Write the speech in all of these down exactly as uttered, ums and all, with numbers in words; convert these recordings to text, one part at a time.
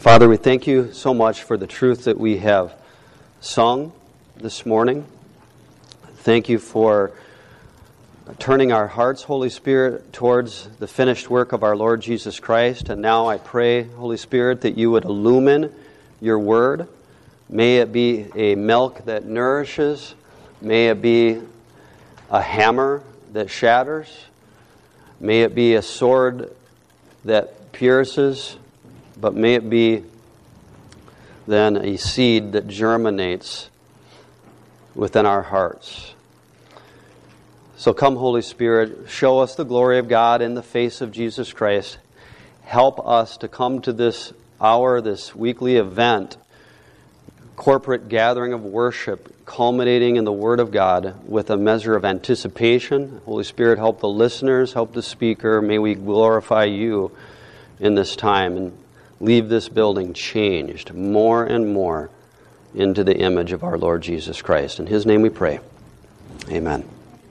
Father, we thank you so much for the truth that we have sung this morning. Thank you for turning our hearts, Holy Spirit, towards the finished work of our Lord Jesus Christ. And now I pray, Holy Spirit, that you would illumine your word. May it be a milk that nourishes. May it be a hammer that shatters. May it be a sword that pierces. But may it be then a seed that germinates within our hearts. So come, Holy Spirit, show us the glory of God in the face of Jesus Christ. Help us to come to this hour, this weekly event, corporate gathering of worship, culminating in the Word of God with a measure of anticipation. Holy Spirit, help the listeners, help the speaker. May we glorify you in this time and leave this building changed more and more into the image of our Lord Jesus Christ. In His name we pray. Amen.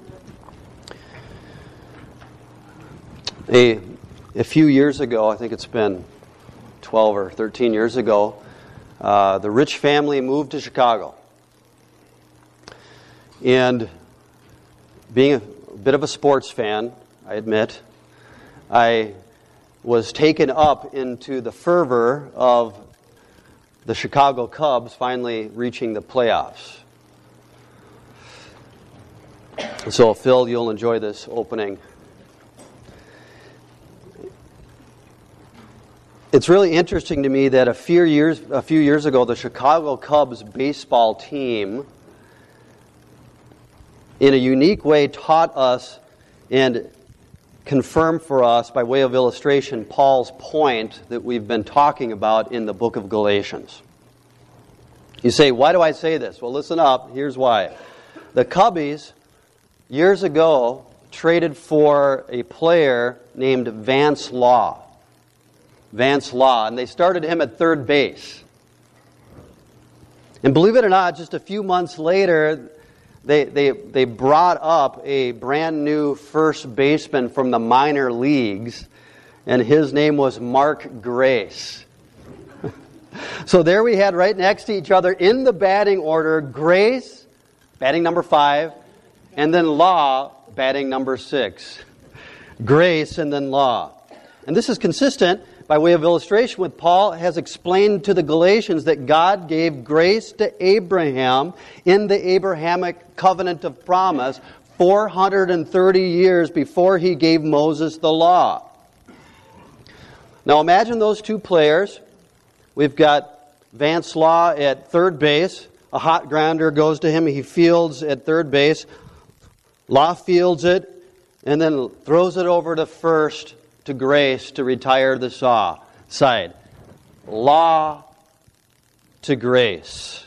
A, a few years ago, I think it's been twelve or thirteen years ago, uh, the Rich family moved to Chicago. And being a bit of a sports fan, I admit, I was taken up into the fervor of the Chicago Cubs finally reaching the playoffs. So, Phil, you'll enjoy this opening. It's really interesting to me that a few years a few years ago, the Chicago Cubs baseball team, in a unique way, taught us and confirm for us, by way of illustration, Paul's point that we've been talking about in the book of Galatians. You say, why do I say this? Well, listen up. Here's why. The Cubbies, years ago, traded for a player named Vance Law. Vance Law. And they started him at third base. And believe it or not, just a few months later, They, they they brought up a brand new first baseman from the minor leagues, and his name was Mark Grace. So there we had right next to each other in the batting order, Grace, batting number five, and then Law, batting number six. Grace and then Law. And this is consistent, by way of illustration, with Paul has explained to the Galatians that God gave grace to Abraham in the Abrahamic covenant of promise four hundred thirty years before he gave Moses the law. Now imagine those two players. We've got Vance Law at third base. A hot grounder goes to him. He fields at third base. Law fields it and then throws it over to first to Grace to retire the saw side. Law to Grace.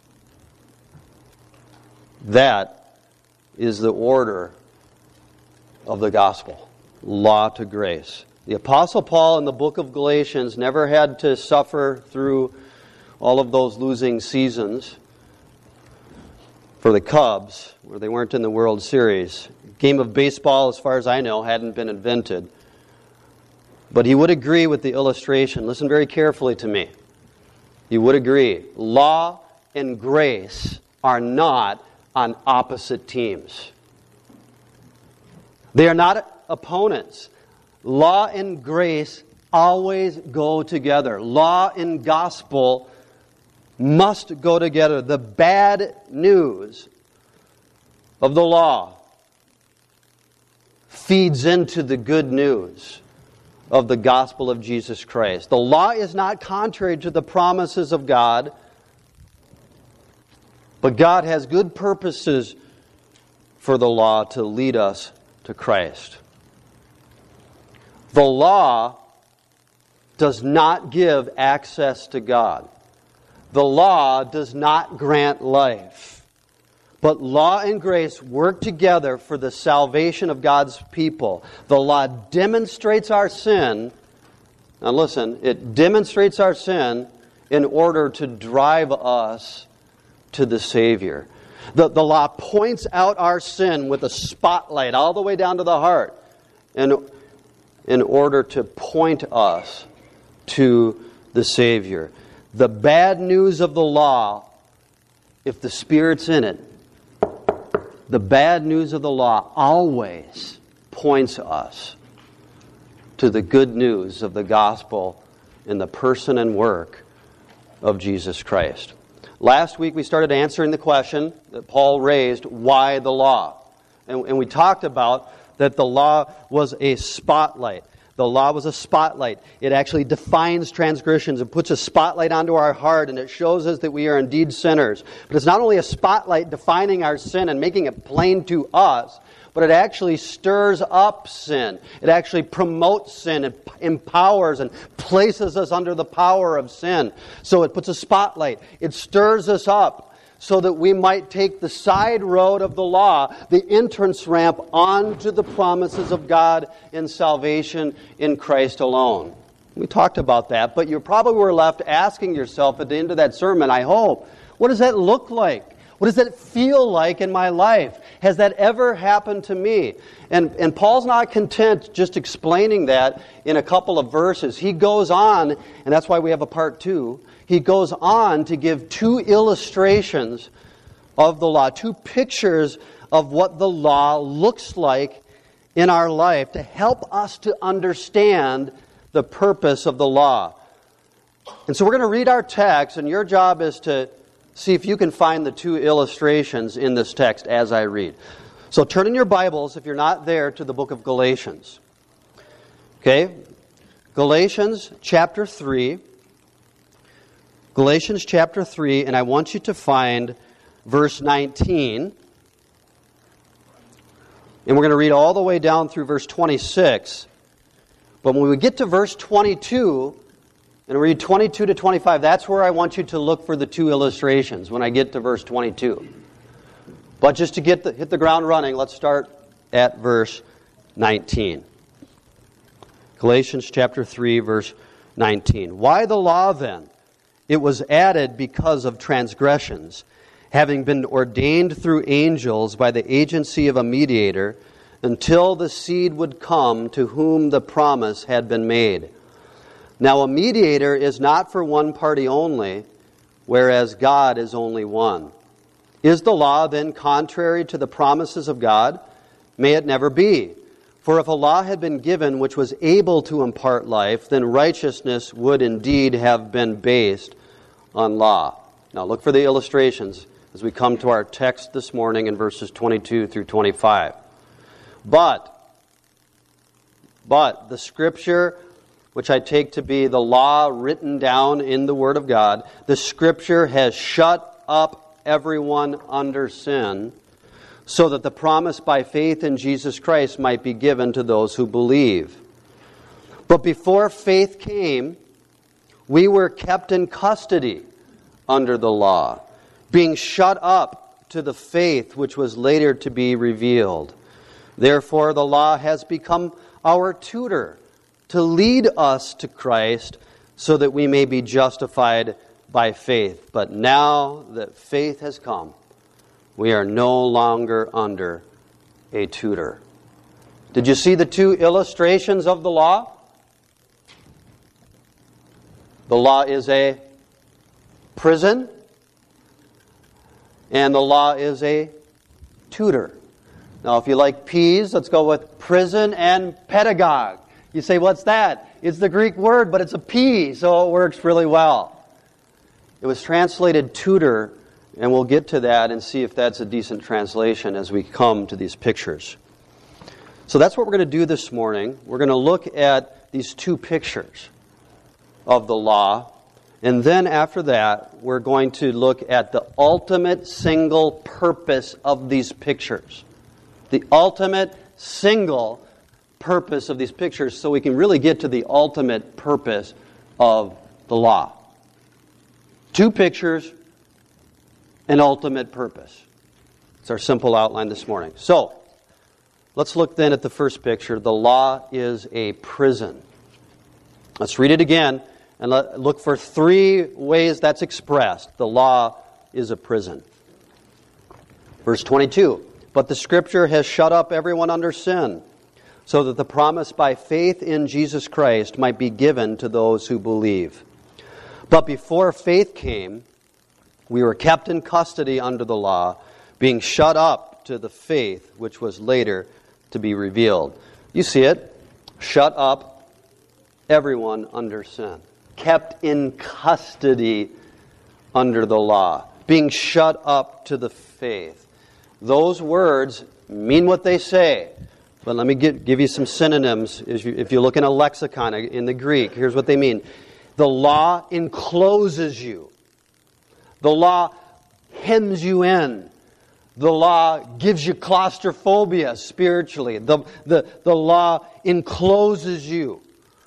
That is the order of the gospel. Law to grace. The Apostle Paul in the book of Galatians never had to suffer through all of those losing seasons for the Cubs, where they weren't in the World Series. Game of baseball, as far as I know, hadn't been invented. But he would agree with the illustration. Listen very carefully to me. He would agree. Law and grace are not on opposite teams. They are not opponents. Law and grace always go together. Law and gospel must go together. The bad news of the law feeds into the good news of the gospel of Jesus Christ. The law is not contrary to the promises of God, but God has good purposes for the law to lead us to Christ. The law does not give access to God. The law does not grant life. But law and grace work together for the salvation of God's people. The law demonstrates our sin. Now listen, it demonstrates our sin in order to drive us to the Savior. The, the law points out our sin with a spotlight all the way down to the heart in, in order to point us to the Savior. The bad news of the law, if the Spirit's in it, the bad news of the law always points us to the good news of the gospel in the person and work of Jesus Christ. Last week we started answering the question that Paul raised, why the law? And, and we talked about that the law was a spotlight. The law was a spotlight. It actually defines transgressions and puts a spotlight onto our heart, and it shows us that we are indeed sinners. But it's not only a spotlight defining our sin and making it plain to us, but it actually stirs up sin. It actually promotes sin and empowers and places us under the power of sin. So it puts a spotlight. It stirs us up so that we might take the side road of the law, the entrance ramp onto the promises of God in salvation in Christ alone. We talked about that, but you probably were left asking yourself at the end of that sermon, I hope, what does that look like? What does that feel like in my life? Has that ever happened to me? And, and Paul's not content just explaining that in a couple of verses. He goes on, and that's why we have a part two. He goes on to give two illustrations of the law, two pictures of what the law looks like in our life to help us to understand the purpose of the law. And so we're going to read our text, and your job is to see if you can find the two illustrations in this text as I read. So turn in your Bibles, if you're not there, to the book of Galatians. Okay? Galatians chapter three. Galatians chapter three, and I want you to find verse nineteen. And we're going to read all the way down through verse twenty-six. But when we get to verse twenty-two, and read twenty-two to twenty-five, that's where I want you to look for the two illustrations when I get to verse twenty-two. But just to get the, hit the ground running, let's start at verse nineteen. Galatians chapter three, verse nineteen. Why the law then? It was added because of transgressions, having been ordained through angels by the agency of a mediator, until the seed would come to whom the promise had been made. Now a mediator is not for one party only, whereas God is only one. Is the law then contrary to the promises of God? May it never be. For if a law had been given which was able to impart life, then righteousness would indeed have been based on law. Now look for the illustrations as we come to our text this morning in verses twenty-two through twenty-five. But, but the Scripture, which I take to be the law written down in the Word of God, the Scripture has shut up everyone under sin, so that the promise by faith in Jesus Christ might be given to those who believe. But before faith came, we were kept in custody under the law, being shut up to the faith which was later to be revealed. Therefore, the law has become our tutor to lead us to Christ so that we may be justified by faith. But now that faith has come, we are no longer under a tutor. Did you see the two illustrations of the law? The law is a prison, and the law is a tutor. Now, if you like P's, let's go with prison and pedagogue. You say, what's that? It's the Greek word, but it's a P, so it works really well. It was translated tutor, and we'll get to that and see if that's a decent translation as we come to these pictures. So that's what we're going to do this morning. We're going to look at these two pictures of the law, and then after that, we're going to look at the ultimate single purpose of these pictures. The ultimate single purpose of these pictures, so we can really get to the ultimate purpose of the law. Two pictures, an ultimate purpose. It's our simple outline this morning. So, let's look then at the first picture. The law is a prison. Let's read it again and let, look for three ways that's expressed. The law is a prison. Verse twenty-two. But the Scripture has shut up everyone under sin, so that the promise by faith in Jesus Christ might be given to those who believe. But before faith came, we were kept in custody under the law, being shut up to the faith which was later to be revealed. You see it? Shut up, everyone under sin. Kept in custody under the law. Being shut up to the faith. Those words mean what they say. But let me give, give you some synonyms. If you, if you look in a lexicon in the Greek, here's what they mean. The law encloses you. The law hems you in. The law gives you claustrophobia spiritually. The, the, the law encloses you.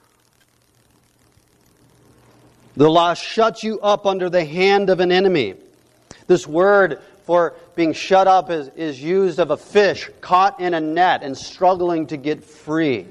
The law shuts you up under the hand of an enemy. This word for being shut up is, is used of a fish caught in a net and struggling to get free.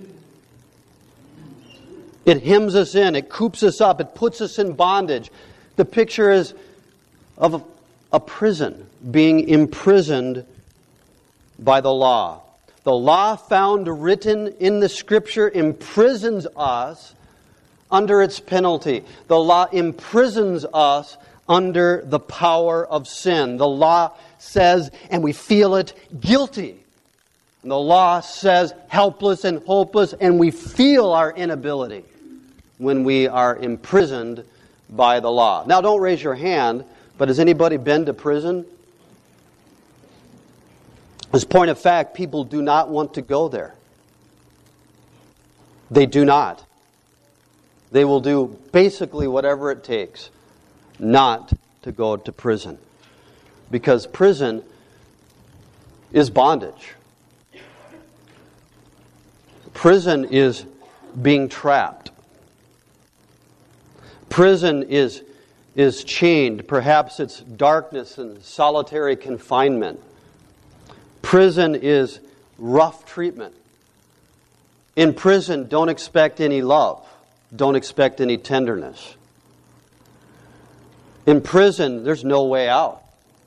It hems us in. It coops us up. It puts us in bondage. The picture is of a, a prison, being imprisoned by the law. The law found written in the Scripture imprisons us under its penalty. The law imprisons us under the power of sin. The law says, and we feel it, guilty. And the law says helpless and hopeless, and we feel our inability when we are imprisoned by the law. Now, don't raise your hand, but has anybody been to prison? As a point of fact, people do not want to go there. They do not. They will do basically whatever it takes not to go to prison. Because prison is bondage. Prison is being trapped. Prison is, is chained. Perhaps it's darkness and solitary confinement. Prison is rough treatment. In prison, don't expect any love. Don't expect any tenderness. In prison, there's no way out.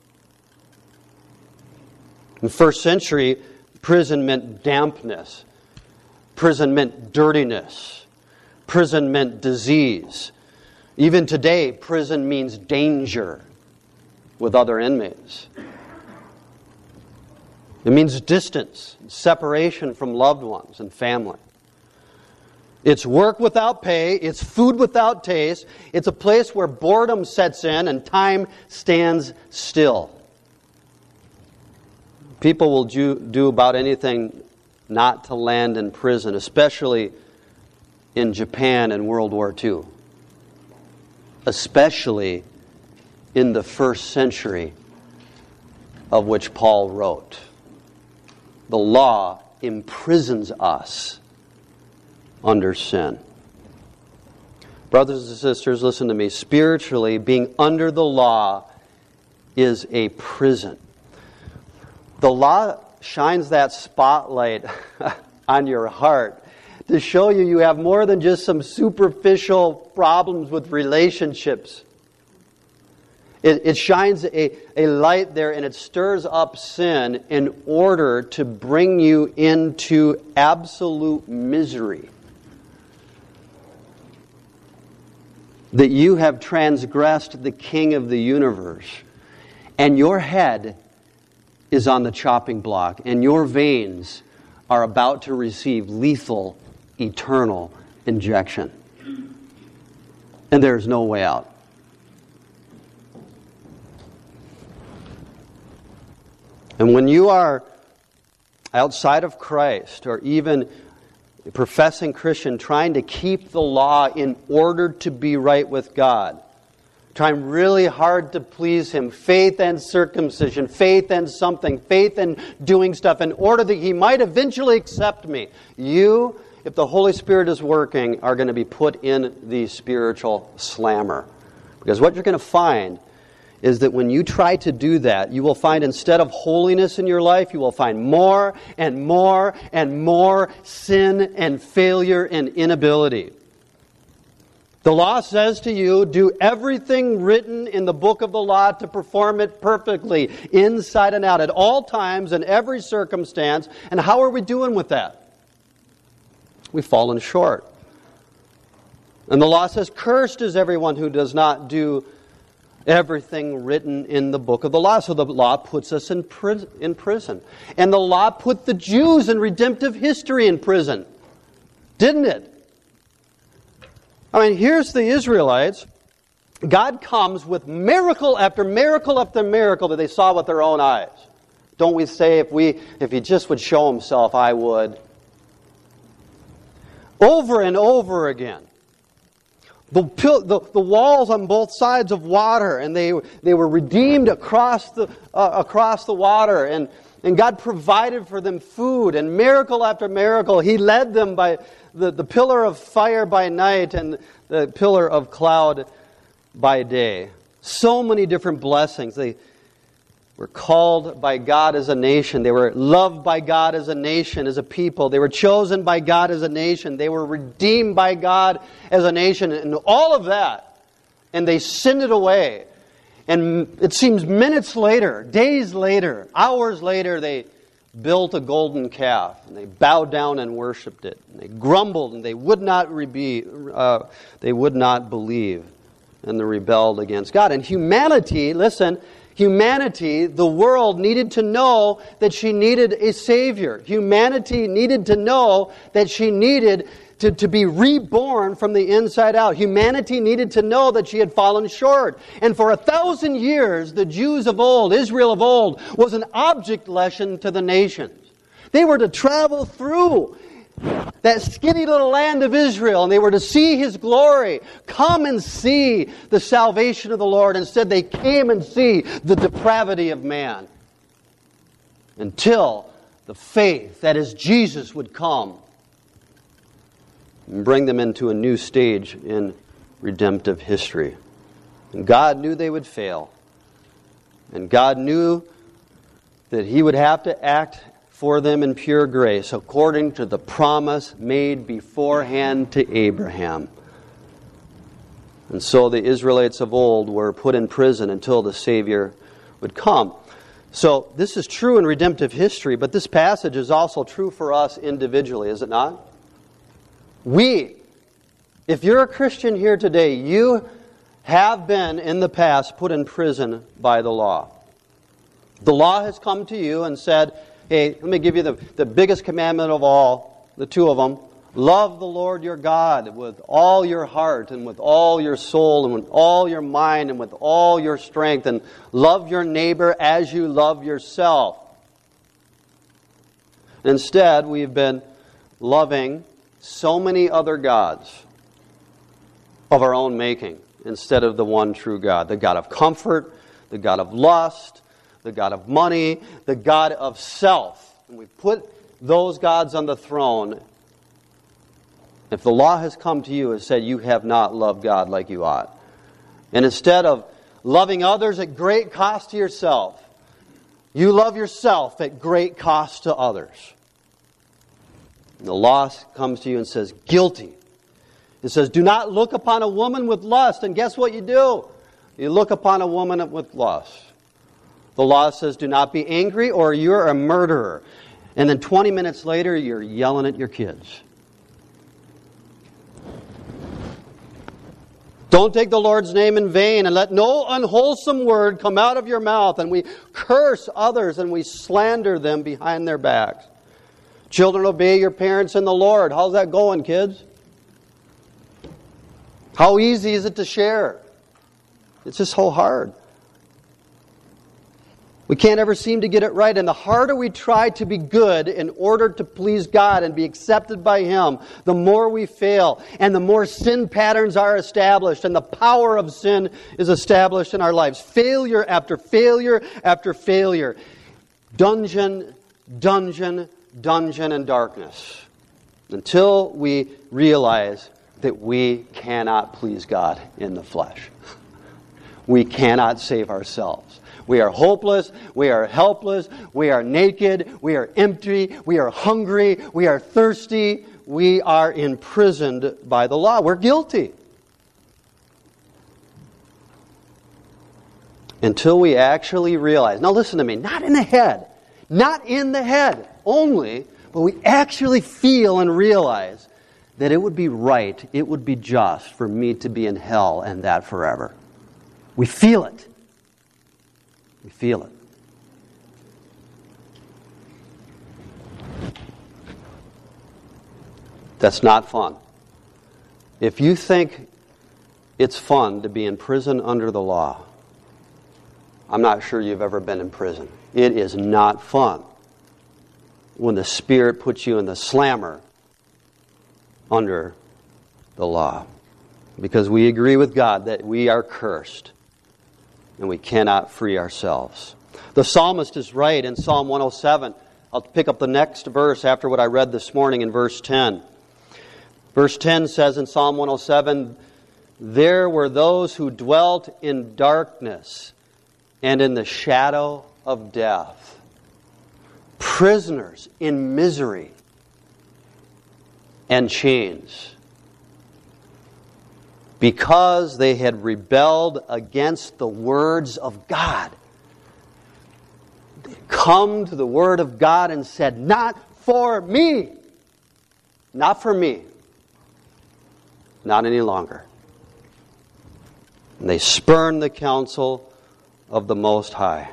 In the first century, prison meant dampness. Prison meant dirtiness. Prison meant disease. Even today, prison means danger with other inmates. It means distance, separation from loved ones and family. It's work without pay. It's food without taste. It's a place where boredom sets in and time stands still. People will do, do about anything not to land in prison, especially in Japan in World War Two. Especially in the first century of which Paul wrote. The law imprisons us under sin. Brothers and sisters, listen to me. Spiritually, being under the law is a prison. The law shines that spotlight on your heart to show you you have more than just some superficial problems with relationships. It, it shines a, a light there and it stirs up sin in order to bring you into absolute misery. That you have transgressed the King of the universe, and your head is on the chopping block, and your veins are about to receive lethal, eternal injection. And there's no way out. And when you are outside of Christ, or even a professing Christian trying to keep the law in order to be right with God, trying really hard to please Him, faith and circumcision, faith and something, faith and doing stuff in order that He might eventually accept me, you, if the Holy Spirit is working, are going to be put in the spiritual slammer. Because what you're going to find is that when you try to do that, you will find instead of holiness in your life, you will find more and more and more sin and failure and inability. The law says to you, do everything written in the book of the law to perform it perfectly, inside and out, at all times, in every circumstance. And how are we doing with that? We've fallen short. And the law says, cursed is everyone who does not do everything written in the book of the law. So the law puts us in prison. And the law put the Jews in redemptive history in prison. Didn't it? I mean, here's the Israelites. God comes with miracle after miracle after miracle that they saw with their own eyes. Don't we say, if we, if He just would show Himself, I would? Over and over again. The, the, the walls on both sides of water, and they, they were redeemed across the, uh, across the water, and, and God provided for them food, and miracle after miracle, He led them by the, the pillar of fire by night and the pillar of cloud by day. So many different blessings. They were called by God as a nation. They were loved by God as a nation, as a people. They were chosen by God as a nation. They were redeemed by God as a nation. And all of that. And they sinned it away. And it seems minutes later, days later, hours later, they built a golden calf. And they bowed down and worshipped it. And they grumbled and they would not rebe- uh, they would not believe. And they rebelled against God. And humanity, listen, Humanity, the world, needed to know that she needed a Savior. Humanity needed to know that she needed to, to be reborn from the inside out. Humanity needed to know that she had fallen short. And for a thousand years, the Jews of old, Israel of old, was an object lesson to the nations. They were to travel through that skinny little land of Israel, and they were to see His glory. Come and see the salvation of the Lord. Instead, they came and see the depravity of man. Until the faith, that is Jesus, would come and bring them into a new stage in redemptive history. And God knew they would fail. And God knew that He would have to act for them in pure grace, according to the promise made beforehand to Abraham. And so the Israelites of old were put in prison until the Savior would come. So this is true in redemptive history, but this passage is also true for us individually, is it not? We, if you're a Christian here today, you have been in the past put in prison by the law. The law has come to you and said, hey, let me give you the, the biggest commandment of all, the two of them. Love the Lord your God with all your heart and with all your soul and with all your mind and with all your strength, and love your neighbor as you love yourself. Instead, we've been loving so many other gods of our own making instead of the one true God, the God of comfort, the God of lust, the God of money, the God of self. And we put those gods on the throne. If the law has come to you and said you have not loved God like you ought, and instead of loving others at great cost to yourself, you love yourself at great cost to others. And the law comes to you and says, guilty. It says, do not look upon a woman with lust. And guess what you do? You look upon a woman with lust. The law says, do not be angry or you're a murderer. And then twenty minutes later, you're yelling at your kids. Don't take the Lord's name in vain, and let no unwholesome word come out of your mouth. And we curse others and we slander them behind their backs. Children, obey your parents in the Lord. How's that going, kids? How easy is it to share? It's just so hard. We can't ever seem to get it right. And the harder we try to be good in order to please God and be accepted by Him, the more we fail. And the more sin patterns are established and the power of sin is established in our lives. Failure after failure after failure. Dungeon, dungeon, dungeon, and darkness. Until we realize that we cannot please God in the flesh. We cannot save ourselves. We are hopeless, we are helpless, we are naked, we are empty, we are hungry, we are thirsty, we are imprisoned by the law. We're guilty. Until we actually realize, now listen to me, not in the head, not in the head only, but we actually feel and realize that it would be right, it would be just for me to be in hell and that forever. We feel it. We feel it. That's not fun. If you think it's fun to be in prison under the law, I'm not sure you've ever been in prison. It is not fun when the Spirit puts you in the slammer under the law. Because we agree with God that we are cursed and we cannot free ourselves. The psalmist is right in Psalm one oh seven. I'll pick up the next verse after what I read this morning in verse ten. Verse ten says in Psalm one oh seven, "There were those who dwelt in darkness and in the shadow of death." Prisoners in misery and chains, because they had rebelled against the words of God. They had come to the Word of God and said, "Not for me. Not for me. Not any longer." And they spurned the counsel of the Most High.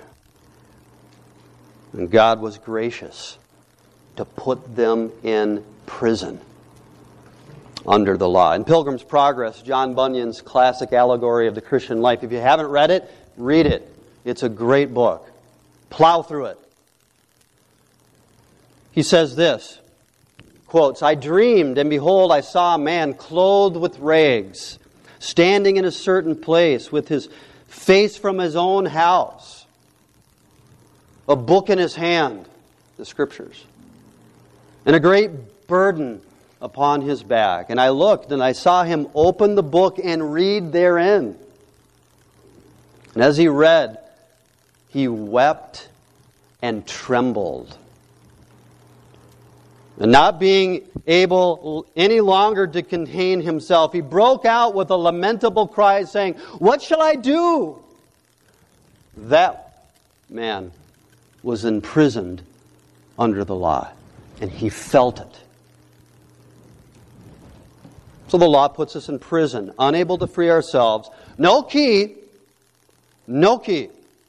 And God was gracious to put them in prison under the law. In Pilgrim's Progress, John Bunyan's classic allegory of the Christian life. If you haven't read it, read it. It's a great book. Plow through it. He says this, quotes, "I dreamed, and behold, I saw a man clothed with rags, standing in a certain place with his face from his own house, a book in his hand," the Scriptures, "and a great burden upon his back. And I looked, and I saw him open the book and read therein. And as he read, he wept and trembled. And not being able any longer to contain himself, he broke out with a lamentable cry, saying, 'What shall I do?' That man was imprisoned under the law, and he felt it. So the law puts us in prison, unable to free ourselves. No key. No key.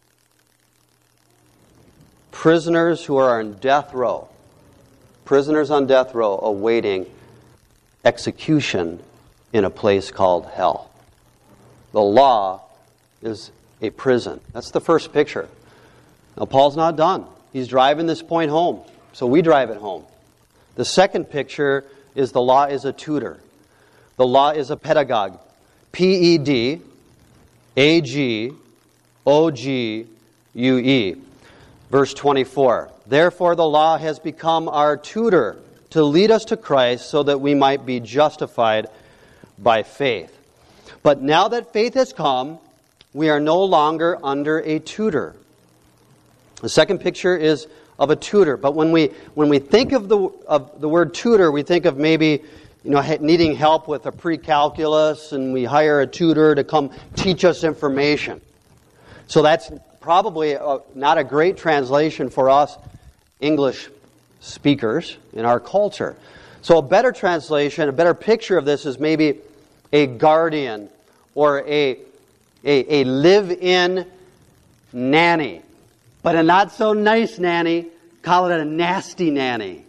Prisoners who are on death row. Prisoners on death row awaiting execution in a place called hell. The law is a prison. That's the first picture. Now, Paul's not done. He's driving this point home, so we drive it home. The second picture is the law is a tutor. The law is a pedagogue. P E D A G O G U E. Verse twenty-four. "Therefore the law has become our tutor to lead us to Christ so that we might be justified by faith. But now that faith has come, we are no longer under a tutor." The second picture is of a tutor. But when we when we think of the of the word tutor, we think of maybe, you know, needing help with a pre-calculus, and we hire a tutor to come teach us information. So that's probably a, not a great translation for us English speakers in our culture. So a better translation, a better picture of this is maybe a guardian or a, a, a live-in nanny. But a not-so-nice nanny, call it a nasty nanny.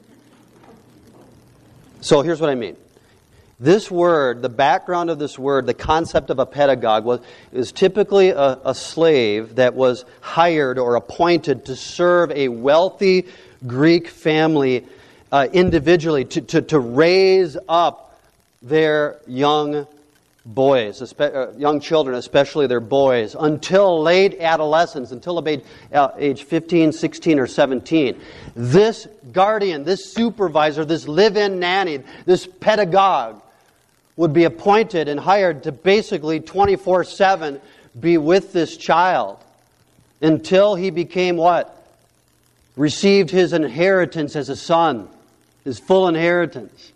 So here's what I mean. This word, the background of this word, the concept of a pedagogue, was is typically a, a slave that was hired or appointed to serve a wealthy Greek family uh, individually, to, to, to raise up their young boys, uh, young children, especially their boys, until late adolescence, until about uh, age fifteen, sixteen, or seventeen. This guardian, this supervisor, this live-in nanny, this pedagogue would be appointed and hired to basically twenty-four seven be with this child until he became what? Received his inheritance as a son, his full inheritance.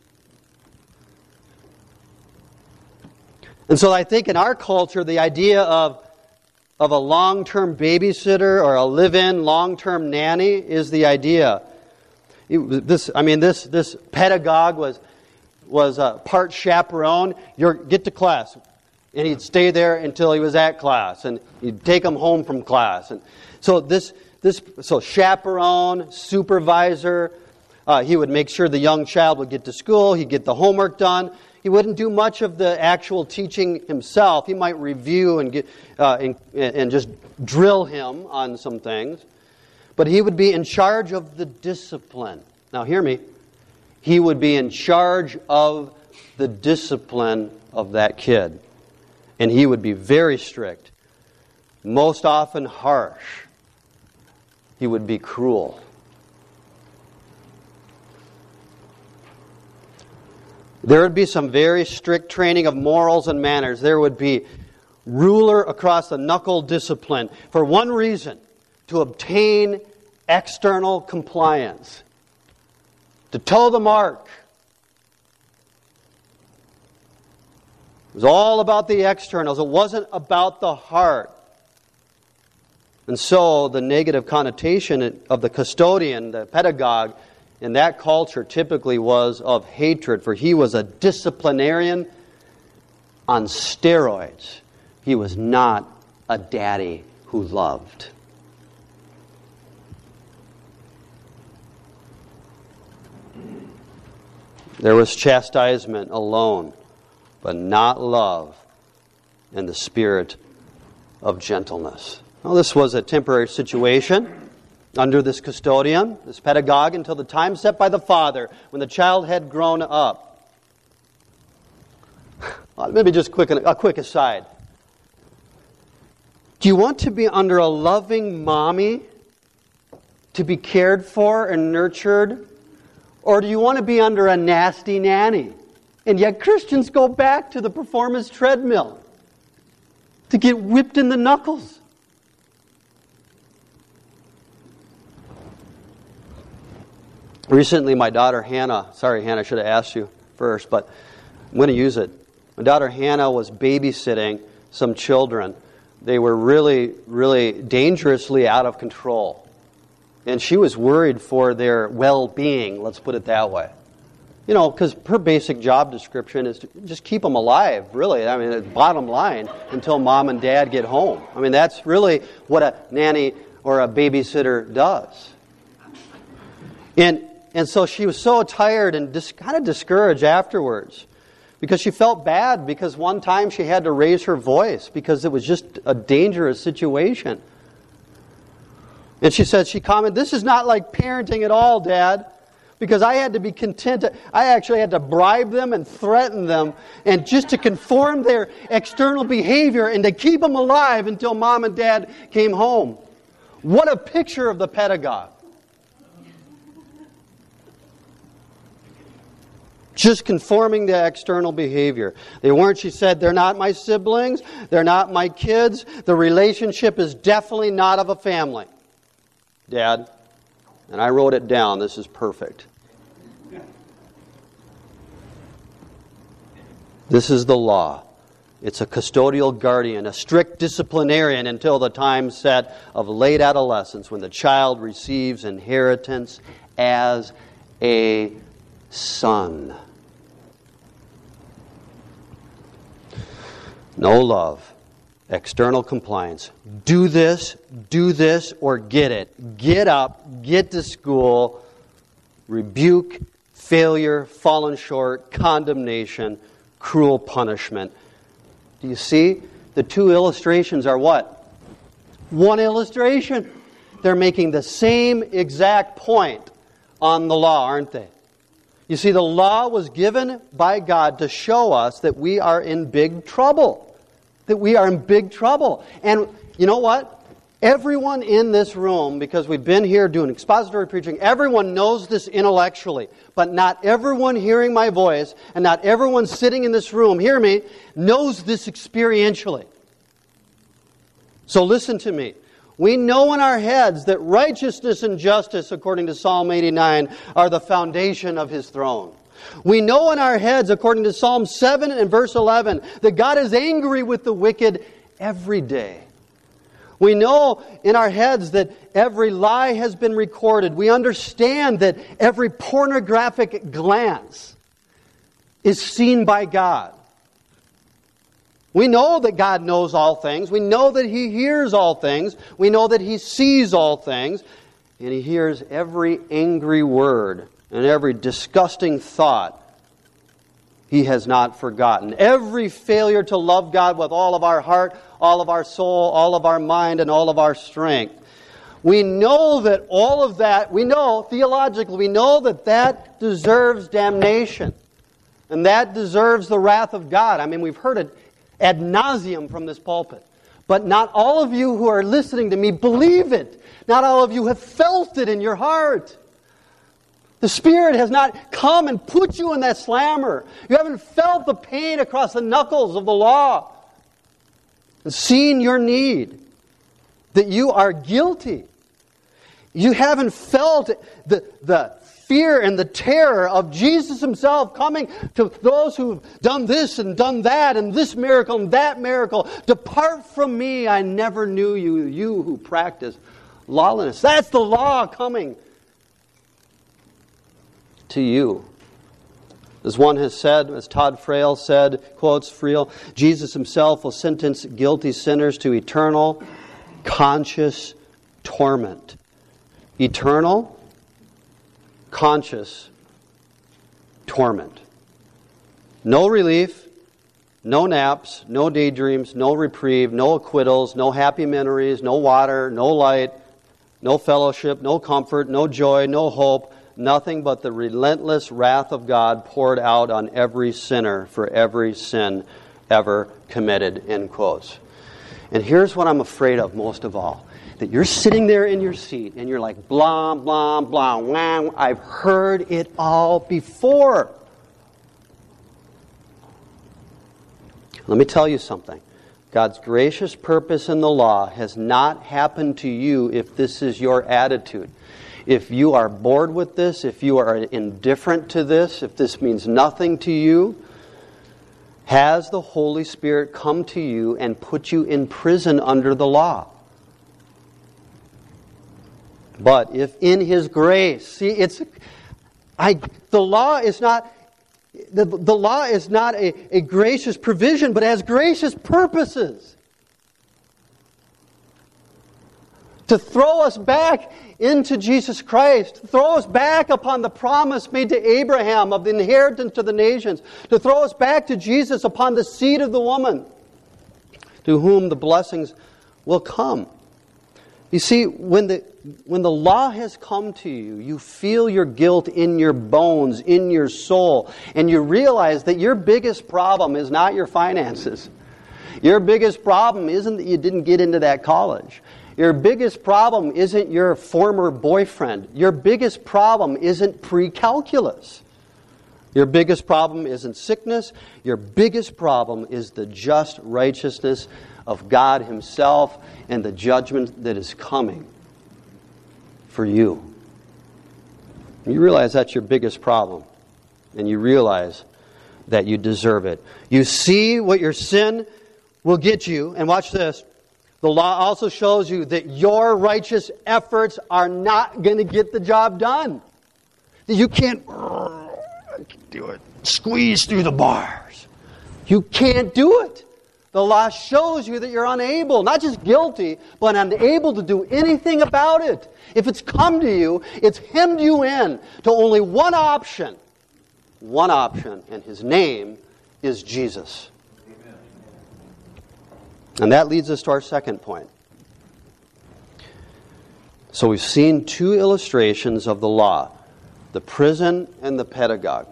And so I think in our culture, the idea of, of a long-term babysitter or a live-in long-term nanny is the idea. It, this, I mean, this, this pedagogue was was a part chaperone. You're, get to class. And he'd stay there until he was at class. And he'd take him home from class. And so this, this so chaperone, supervisor, uh, he would make sure the young child would get to school. He'd get the homework done. He wouldn't do much of the actual teaching himself. He might review and get uh, and, and just drill him on some things. But he would be in charge of the discipline. Now hear me. He would be in charge of the discipline of that kid. And he would be very strict. Most often harsh. He would be cruel. There would be some very strict training of morals and manners. There would be ruler across the knuckle discipline for one reason, to obtain external compliance, to toe the mark. It was all about the externals. It wasn't about the heart. And so the negative connotation of the custodian, the pedagogue, in that culture typically was of hatred, for he was a disciplinarian on steroids. He was not a daddy who loved. There was chastisement alone, but not love and the spirit of gentleness. Well, this was a temporary situation under this custodian, this pedagogue, until the time set by the father when the child had grown up. Maybe just quick, a quick aside. Do you want to be under a loving mommy, to be cared for and nurtured? Or do you want to be under a nasty nanny? And yet Christians go back to the performance treadmill to get whipped in the knuckles. Recently, my daughter Hannah, sorry Hannah, I should have asked you first, but I'm going to use it. My daughter Hannah was babysitting some children. They were really, really dangerously out of control. And she was worried for their well-being, let's put it that way. You know, because her basic job description is to just keep them alive, really. I mean, bottom line, until mom and dad get home. I mean, that's really what a nanny or a babysitter does. And and so she was so tired and dis, kind of discouraged afterwards, because she felt bad because one time she had to raise her voice because it was just a dangerous situation. And she said, she commented, "This is not like parenting at all, Dad, because I had to be content. To, I actually had to bribe them and threaten them, and just to conform their external behavior and to keep them alive until Mom and Dad came home." What a picture of the pedagogue. Just conforming to external behavior. They weren't, she said, they're not my siblings, they're not my kids, the relationship is definitely not of a family. Dad, and I wrote it down, this is perfect. This is the law. It's a custodial guardian, a strict disciplinarian until the time set of late adolescence when the child receives inheritance as a son. No love, external compliance. Do this, do this, or get it. Get up, get to school, rebuke, failure, fallen short, condemnation, cruel punishment. Do you see? The two illustrations are what? One illustration. They're making the same exact point on the law, aren't they? You see, the law was given by God to show us that we are in big trouble. That we are in big trouble. And you know what? Everyone in this room, because we've been here doing expository preaching, everyone knows this intellectually. But not everyone hearing my voice, and not everyone sitting in this room, hear me, knows this experientially. So listen to me. We know in our heads that righteousness and justice, according to Psalm eighty-nine, are the foundation of His throne. We know in our heads, according to Psalm seven and verse eleven, that God is angry with the wicked every day. We know in our heads that every lie has been recorded. We understand that every pornographic glance is seen by God. We know that God knows all things. We know that He hears all things. We know that He sees all things. And He hears every angry word and every disgusting thought. He has not forgotten. Every failure to love God with all of our heart, all of our soul, all of our mind, and all of our strength. We know that all of that, we know theologically, we know that that deserves damnation. And that deserves the wrath of God. I mean, we've heard it ad nauseum from this pulpit. But not all of you who are listening to me believe it. Not all of you have felt it in your heart. The Spirit has not come and put you in that slammer. You haven't felt the pain across the knuckles of the law and seen your need, that you are guilty. You haven't felt the, the fear and the terror of Jesus Himself coming to those who've done this and done that and this miracle and that miracle. Depart from me, I never knew you, you who practice lawlessness. That's the law coming to you. As one has said, as Todd Frail said, quotes Frail, Jesus Himself will sentence guilty sinners to eternal, conscious torment. Eternal, conscious torment. No relief, no naps, no daydreams, no reprieve, no acquittals, no happy memories, no water, no light, no fellowship, no comfort, no joy, no hope, nothing but the relentless wrath of God poured out on every sinner for every sin ever committed, end quotes. And here's what I'm afraid of most of all. That you're sitting there in your seat and you're like, blah, blah, blah, wah, I've heard it all before. Let me tell you something. God's gracious purpose in the law has not happened to you if this is your attitude. If you are bored with this, if you are indifferent to this, if this means nothing to you, has the Holy Spirit come to you and put you in prison under the law? But if in His grace, see, it's, I, the law is not, the, the law is not a, a gracious provision, but has gracious purposes. To throw us back into Jesus Christ, to throw us back upon the promise made to Abraham of the inheritance to the nations, to throw us back to Jesus upon the seed of the woman, to whom the blessings will come. You see, when the when the law has come to you, you feel your guilt in your bones, in your soul, and you realize that your biggest problem is not your finances. Your biggest problem isn't that you didn't get into that college. Your biggest problem isn't your former boyfriend. Your biggest problem isn't pre-calculus. Your biggest problem isn't sickness. Your biggest problem is the just righteousness of God Himself and the judgment that is coming for you. You realize that's your biggest problem. And you realize that you deserve it. You see what your sin will get you. And watch this. The law also shows you that your righteous efforts are not going to get the job done. That you can't do it. Squeeze through the bars. You can't do it. The law shows you that you're unable, not just guilty, but unable to do anything about it. If it's come to you, it's hemmed you in to only one option. One option, and His name is Jesus. Amen. And that leads us to our second point. So we've seen two illustrations of the law, the prison and the pedagogue.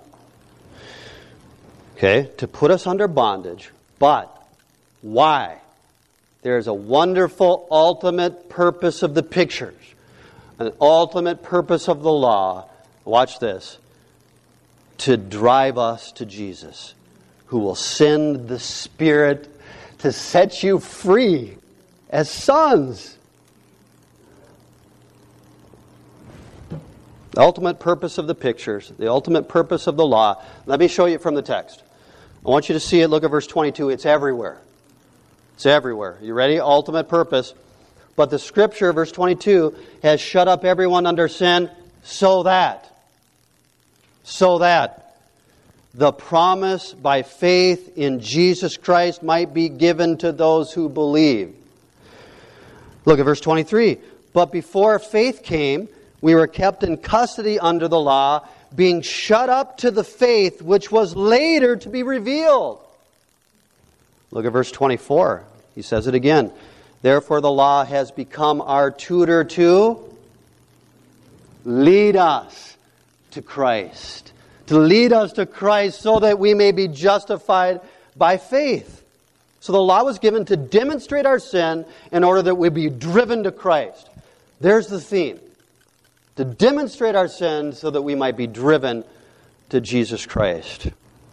Okay, to put us under bondage, but why? There's a wonderful ultimate purpose of the pictures. An ultimate purpose of the law. Watch this. To drive us to Jesus, who will send the Spirit to set you free as sons. The ultimate purpose of the pictures, the ultimate purpose of the law. Let me show you from the text. I want you to see it. Look at verse twenty-two. It's everywhere. It's everywhere. You ready? Ultimate purpose. But the Scripture, verse twenty-two, has shut up everyone under sin so that. So that. the promise by faith in Jesus Christ might be given to those who believe. Look at verse twenty-three. But before faith came, we were kept in custody under the law, being shut up to the faith which was later to be revealed. Look at verse twenty-four. He says it again. Therefore the law has become our tutor to lead us to Christ. To lead us to Christ so that we may be justified by faith. So the law was given to demonstrate our sin in order that we be driven to Christ. There's the theme. To demonstrate our sin so that we might be driven to Jesus Christ.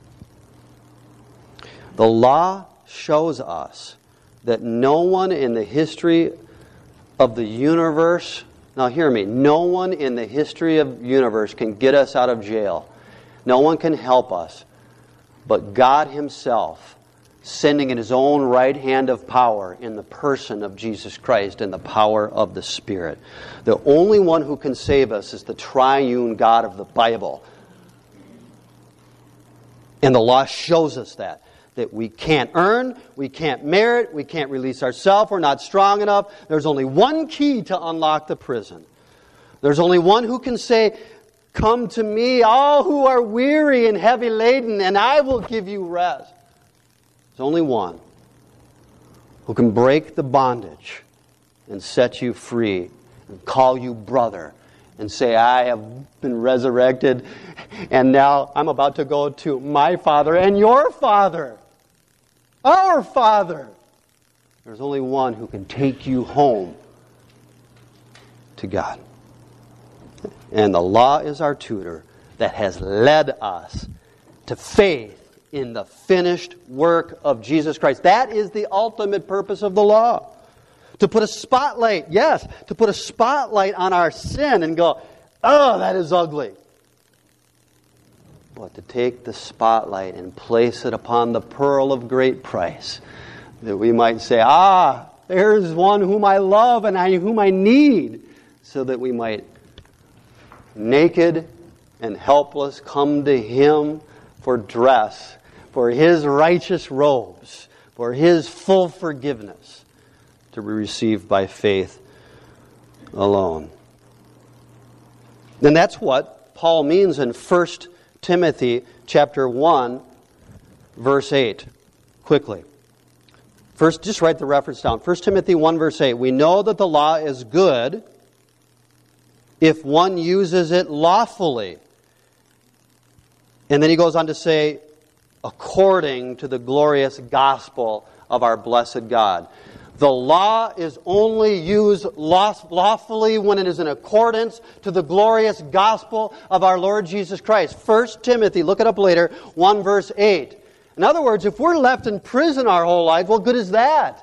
The law shows us that no one in the history of the universe, now hear me, no one in the history of the universe can get us out of jail. No one can help us but God Himself, sending in His own right hand of power in the person of Jesus Christ and the power of the Spirit. The only one who can save us is the triune God of the Bible. And the law shows us that. That we can't earn, we can't merit, we can't release ourselves, we're not strong enough. There's only one key to unlock the prison. There's only one who can say, "Come to me, all who are weary and heavy laden, and I will give you rest." There's only one who can break the bondage and set you free and call you brother and say, "I have been resurrected and now I'm about to go to my Father and your Father, our Father." There's only one who can take you home to God. And the law is our tutor that has led us to faith in the finished work of Jesus Christ. That is the ultimate purpose of the law. To put a spotlight, yes, to put a spotlight on our sin and go, "Oh, that is ugly." But to take the spotlight and place it upon the pearl of great price, that we might say, "Ah, there's one whom I love and I, whom I need," so that we might, naked and helpless, come to Him for dress, for His righteous robes, for His full forgiveness, to be received by faith alone. And that's what Paul means in First Timothy chapter one, verse eight. Quickly. First, just write the reference down. First Timothy one, verse eight. We know that the law is good if one uses it lawfully. And then he goes on to say, according to the glorious gospel of our blessed God. The law is only used lawfully when it is in accordance to the glorious gospel of our Lord Jesus Christ. First Timothy, look it up later, one verse eight. In other words, if we're left in prison our whole life, what good is that?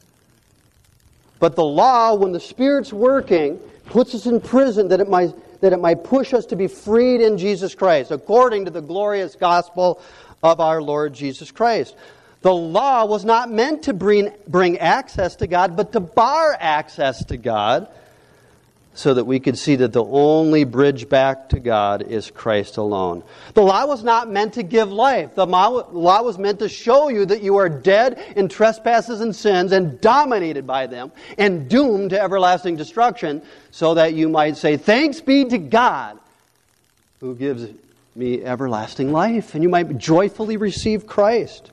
But the law, when the Spirit's working, puts us in prison that it might that it might push us to be freed in Jesus Christ, according to the glorious gospel of our Lord Jesus Christ. The law was not meant to bring, bring access to God, but to bar access to God, so that we could see that the only bridge back to God is Christ alone. The law was not meant to give life. The law was meant to show you that you are dead in trespasses and sins and dominated by them and doomed to everlasting destruction, so that you might say, "Thanks be to God who gives me everlasting life," and you might joyfully receive Christ.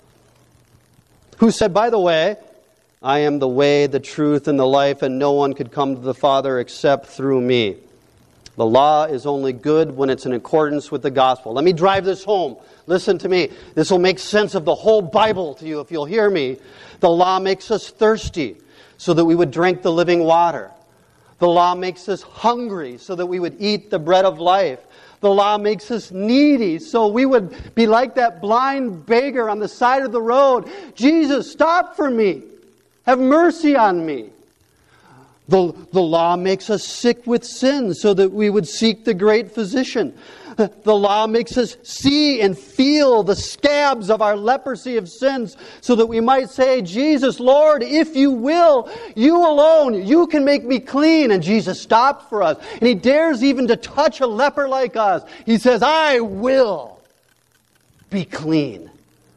Who said, by the way, "I am the way, the truth, and the life, and no one could come to the Father except through me." The law is only good when it's in accordance with the gospel. Let me drive this home. Listen to me. This will make sense of the whole Bible to you if you'll hear me. The law makes us thirsty so that we would drink the living water. The law makes us hungry so that we would eat the bread of life. The law makes us needy, so we would be like that blind beggar on the side of the road. "Jesus, stop for me. Have mercy on me." The, the law makes us sick with sin so that we would seek the great physician. The law makes us see and feel the scabs of our leprosy of sins so that we might say, "Jesus, Lord, if you will, you alone, you can make me clean." And Jesus stopped for us. And He dares even to touch a leper like us. He says, "I will." be clean.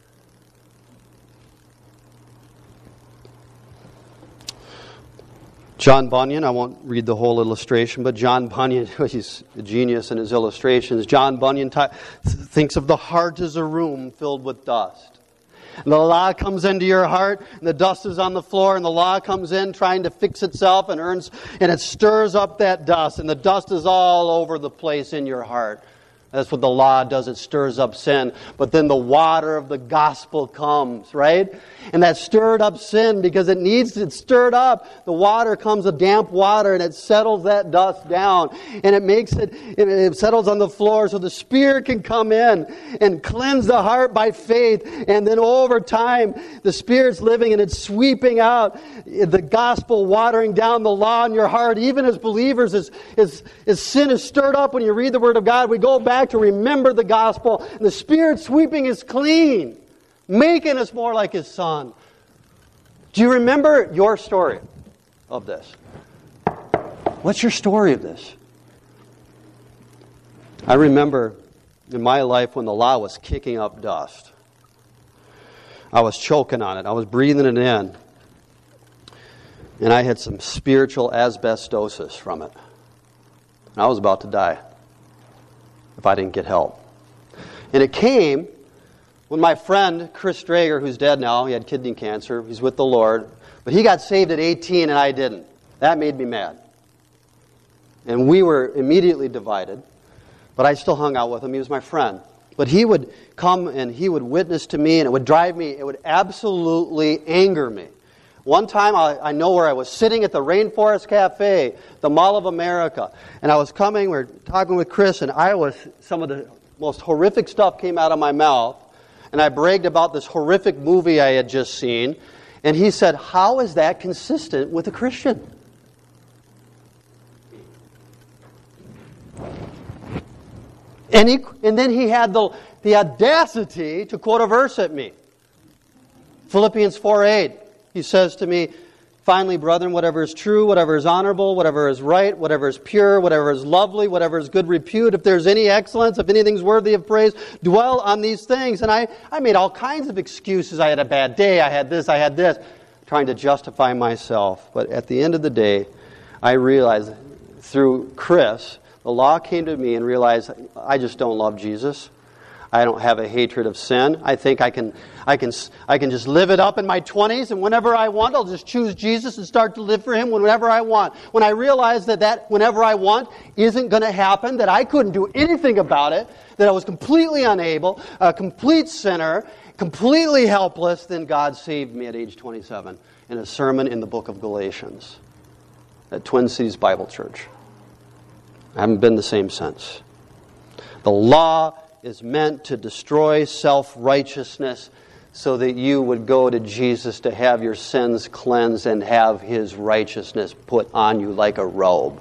John Bunyan, I won't read the whole illustration, but John Bunyan, he's a genius in his illustrations. John Bunyan t- thinks of the heart as a room filled with dust. And the law comes into your heart, and the dust is on the floor, and the law comes in trying to fix itself and earns, and it stirs up that dust, and the dust is all over the place in your heart. That's what the law does. It stirs up sin. But then the water of the gospel comes, right? And that stirred up sin, because it needs, it's stirred up. The water comes, a damp water, and it settles that dust down. And it makes it, it, it settles on the floor so the Spirit can come in and cleanse the heart by faith. And then over time, the Spirit's living and it's sweeping out the gospel, watering down the law in your heart. Even as believers, as, as, as sin is stirred up when you read the Word of God, we go back to remember the gospel, and the Spirit sweeping us clean, making us more like His Son. Do you remember your story of this? What's your story of this? I remember in my life when the law was kicking up dust. I was choking on it. I was breathing it in. And I had some spiritual asbestosis from it. And I was about to die if I didn't get help. And it came when my friend, Chris Drager, who's dead now, he had kidney cancer, he's with the Lord, but he got saved at eighteen and I didn't. That made me mad. And we were immediately divided, but I still hung out with him. He was my friend. But he would come and he would witness to me, and it would drive me, it would absolutely anger me. One time, I, I know where I was sitting at the Rainforest Cafe, the Mall of America, and I was coming, we were talking with Chris, and I was, some of the most horrific stuff came out of my mouth, and I bragged about this horrific movie I had just seen, and he said, "How is that consistent with a Christian?" And, he, and then he had the, the audacity to quote a verse at me. Philippians four eight. He says to me, "Finally, brethren, whatever is true, whatever is honorable, whatever is right, whatever is pure, whatever is lovely, whatever is good repute, if there's any excellence, if anything's worthy of praise, dwell on these things." And I, I made all kinds of excuses. I had a bad day, I had this, I had this, trying to justify myself. But at the end of the day, I realized through Chris, the law came to me and realized I just don't love Jesus. I don't have a hatred of sin. I think I can I can, I can just live it up in my twenties, and whenever I want, I'll just choose Jesus and start to live for Him whenever I want. When I realized that that whenever I want isn't going to happen, that I couldn't do anything about it, that I was completely unable, a complete sinner, completely helpless, then God saved me at age twenty-seven in a sermon in the book of Galatians at Twin Cities Bible Church. I haven't been the same since. The law is meant to destroy self-righteousness so that you would go to Jesus to have your sins cleansed and have His righteousness put on you like a robe.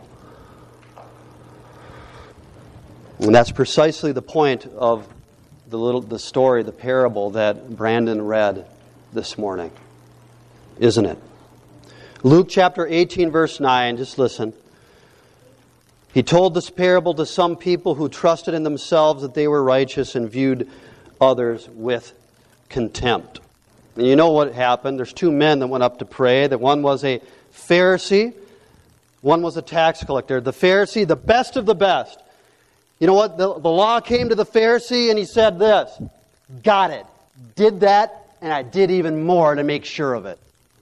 And that's precisely the point of the little the story, the parable that Brandon read this morning. Isn't it? Luke chapter eighteen, verse nine, just listen. He told this parable to some people who trusted in themselves that they were righteous and viewed others with contempt. And you know what happened? There's two men that went up to pray. That one was a Pharisee, one was a tax collector. The Pharisee, the best of the best. You know what? The, the law came to the Pharisee and he said this, "Got it. Did that, and I did even more to make sure of it.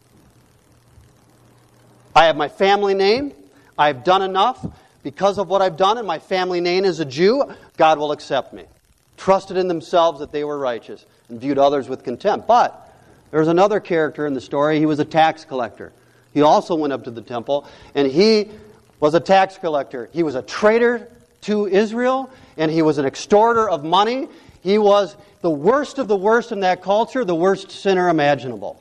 I have my family name. I've done enough. Because of what I've done and my family name is a Jew, God will accept me." Trusted in themselves that they were righteous and viewed others with contempt. But there's another character in the story. He was a tax collector. He also went up to the temple, and he was a tax collector. He was a traitor to Israel, and he was an extorter of money. He was the worst of the worst in that culture, the worst sinner imaginable.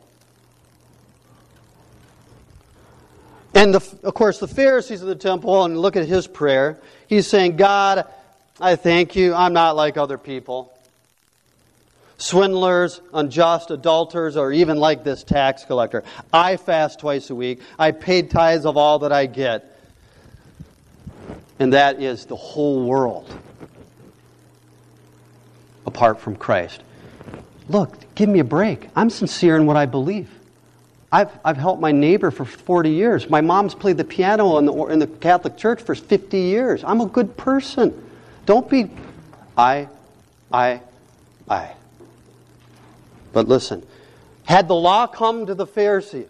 And, the, of course, the Pharisees of the temple, and look at his prayer. He's saying, "God, I thank you. I'm not like other people. Swindlers, unjust, adulterers, or even like this tax collector. I fast twice a week. I pay tithes of all that I get." And that is the whole world. apart from Christ. Look, give me a break. I'm sincere in what I believe. I've I've helped my neighbor for forty years. My mom's played the piano in the in the Catholic Church for fifty years. I'm a good person. Don't be I, I, I. But listen, had the law come to the Pharisee,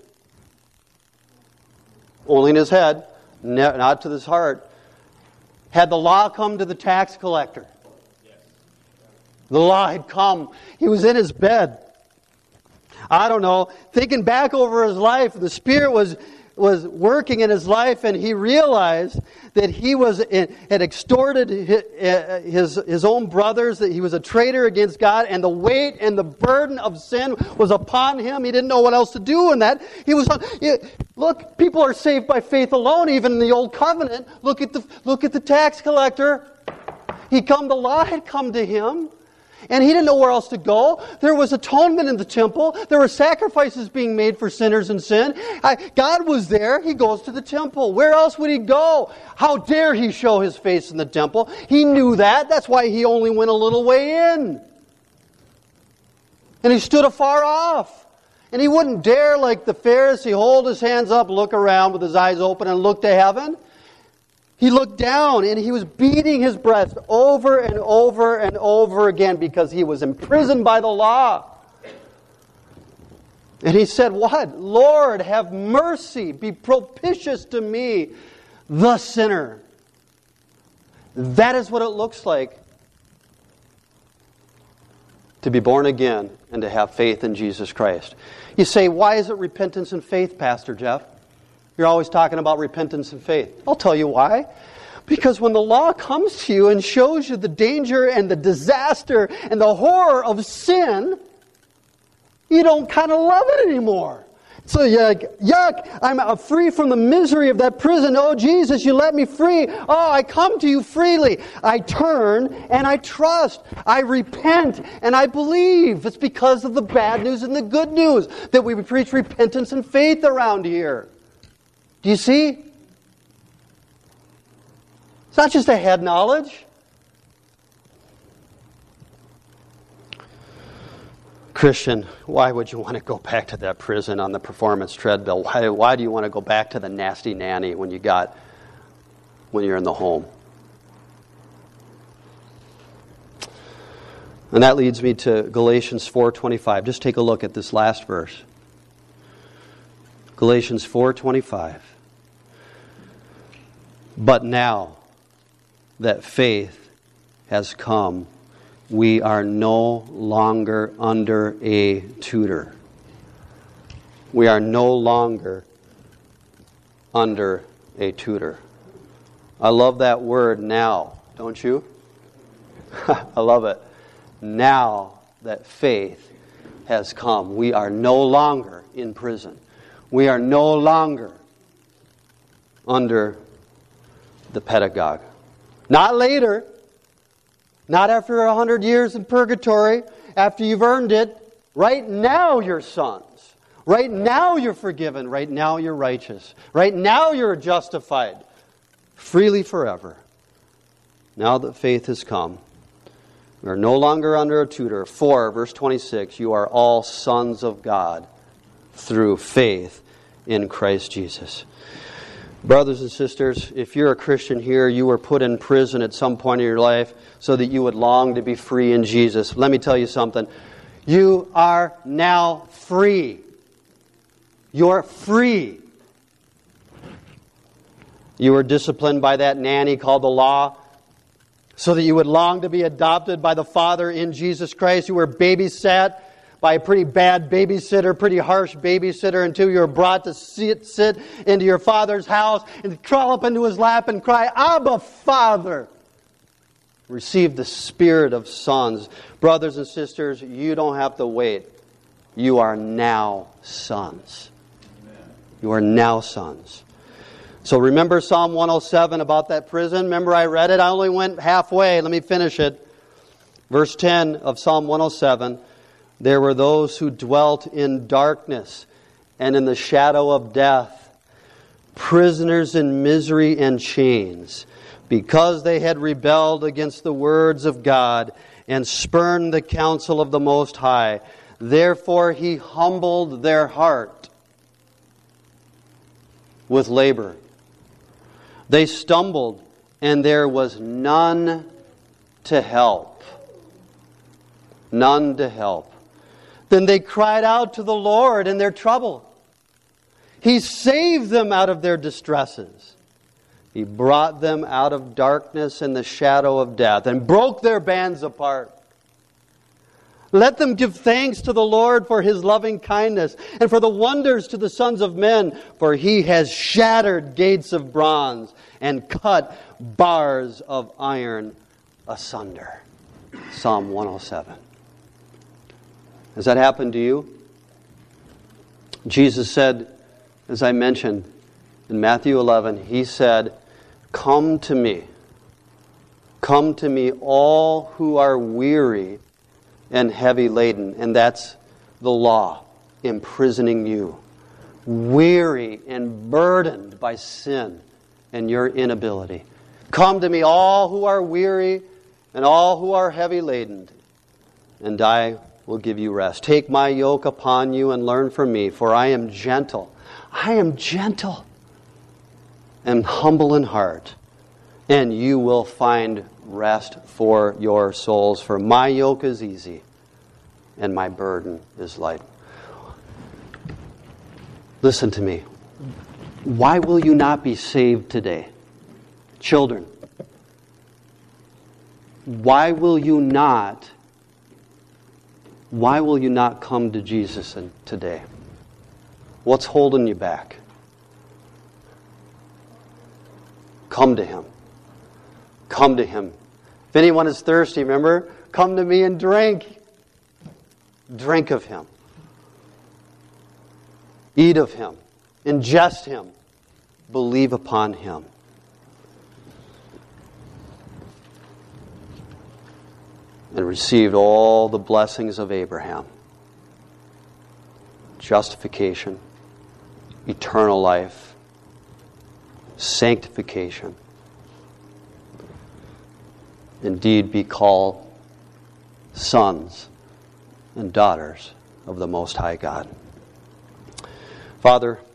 only in his head, not to his heart, had the law come to the tax collector, the law had come. He was in his bed. I don't know, thinking back over his life, the Spirit was was working in his life, and he realized that he was in, had extorted his, his his own brothers, that he was a traitor against God, and the weight and the burden of sin was upon him. He didn't know what else to do in that. He was look, people are saved by faith alone, even in the old covenant. Look at the look at the tax collector. He come, the law had come to him. And he didn't know where else to go. There was atonement in the temple. There were sacrifices being made for sinners in sin. I, God was there. He goes to the temple. Where else would he go? How dare he show his face in the temple? He knew that. That's why he only went a little way in. And he stood afar off. And he wouldn't dare, like the Pharisee, hold his hands up, look around with his eyes open and look to heaven. He looked down and he was beating his breast over and over and over again because he was imprisoned by the law. And he said, what? Lord, have mercy. Be propitious to me, the sinner. That is what it looks like to be born again and to have faith in Jesus Christ. You say, why is it repentance and faith, Pastor Jeff? You're always talking about repentance and faith. I'll tell you why. Because when the law comes to you and shows you the danger and the disaster and the horror of sin, you don't kind of love it anymore. So you're like, yuck, I'm free from the misery of that prison. Oh, Jesus, you let me free. Oh, I come to you freely. I turn and I trust. I repent and I believe. It's because of the bad news and the good news that we preach repentance and faith around here. Do you see? It's not just a head knowledge. Christian, why would you want to go back to that prison on the performance treadmill? Why, why do you want to go back to the nasty nanny when you got when you're in the home? And that leads me to Galatians four twenty-five. Just take a look at this last verse. Galatians four twenty-five. But now that faith has come, we are no longer under a tutor. We are no longer under a tutor. I love that word, now, don't you? I love it. Now that faith has come, we are no longer in prison. We are no longer under the pedagogue. Not later. Not after a hundred years in purgatory, after you've earned it. Right now you're sons. Right now you're forgiven. Right now you're righteous. Right now you're justified. Freely forever. Now that faith has come, we are no longer under a tutor. For, verse twenty-six, you are all sons of God through faith in Christ Jesus. Brothers and sisters, if you're a Christian here, you were put in prison at some point in your life so that you would long to be free in Jesus. Let me tell you something. You are now free. You're free. You were disciplined by that nanny called the law so that you would long to be adopted by the Father in Jesus Christ. You were babysat by a pretty bad babysitter, pretty harsh babysitter, until you were brought to sit, sit into your Father's house and crawl up into His lap and cry, Abba, Father. Receive the spirit of sons. Brothers and sisters, you don't have to wait. You are now sons. Amen. You are now sons. So remember Psalm one oh seven about that prison? Remember I read it? I only went halfway. Let me finish it. Verse ten of Psalm one oh seven. There were those who dwelt in darkness and in the shadow of death, prisoners in misery and chains, because they had rebelled against the words of God and spurned the counsel of the Most High. Therefore he humbled their heart with labor. They stumbled, and there was none to help. None to help. Then they cried out to the Lord in their trouble. He saved them out of their distresses. He brought them out of darkness and the shadow of death and broke their bands apart. Let them give thanks to the Lord for His loving kindness and for the wonders to the sons of men, for He has shattered gates of bronze and cut bars of iron asunder. Psalm one oh seven. Has that happened to you? Jesus said, as I mentioned in Matthew eleven, He said, "Come to me. Come to me, all who are weary and heavy laden." And that's the law imprisoning you. Weary and burdened by sin and your inability. Come to me, all who are weary and all who are heavy laden, and I will give you rest. Take my yoke upon you and learn from me, for I am gentle. I am gentle and humble in heart, and you will find rest for your souls. For my yoke is easy and my burden is light. Listen to me. Why will you not be saved today? Children, why will you not why will you not come to Jesus today? What's holding you back? Come to Him. Come to Him. If anyone is thirsty, remember, come to me and drink. Drink of Him. Eat of Him. Ingest Him. Believe upon Him. And received all the blessings of Abraham. Justification, eternal life, sanctification. Indeed, be called sons and daughters of the Most High God. Father,